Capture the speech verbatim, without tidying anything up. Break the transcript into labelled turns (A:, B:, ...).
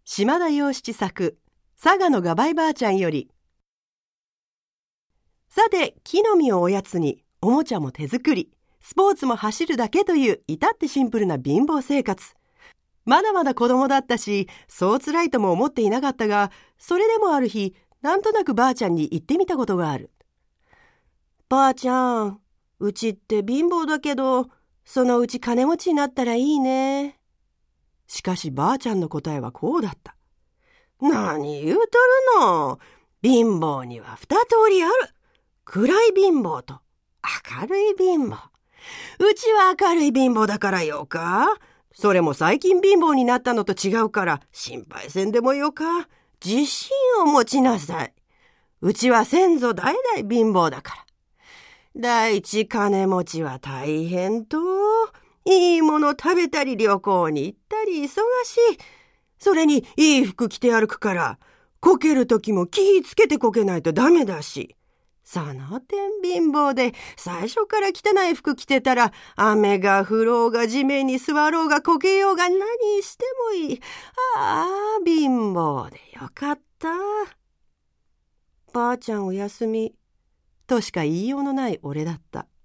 A: 島田洋七作、佐賀のガバイばあちゃんより。さて、木の実をおやつに、おもちゃも手作り、スポーツも走るだけという至ってシンプルな貧乏生活。まだまだ子供だったし、そう辛いとも思っていなかったが、それでもある日、なんとなくばあちゃんに言ってみたことがある。ばあちゃん、うちって貧乏だけど、そのうち金持ちになったらいいね。しかしばあちゃんの答えはこうだった。何言うとるの。貧乏には二通りある。暗い貧乏と明るい貧乏。うちは明るい貧乏だからよか。それも最近貧乏になったのと違うから心配せんでもよか。自信を持ちなさい。うちは先祖代々貧乏だから。第一金持ちは大変と。いいもの食べたり旅行に行ったり忙しい。それにいい服着て歩くから、こける時も気ぃつけてこけないとダメだし。その点貧乏で最初から汚い服着てたら、雨が降ろうが地面に座ろうがこけようが何してもいい。ああ、貧乏でよかった。ばあちゃんおやすみとしか言いようのない俺だった。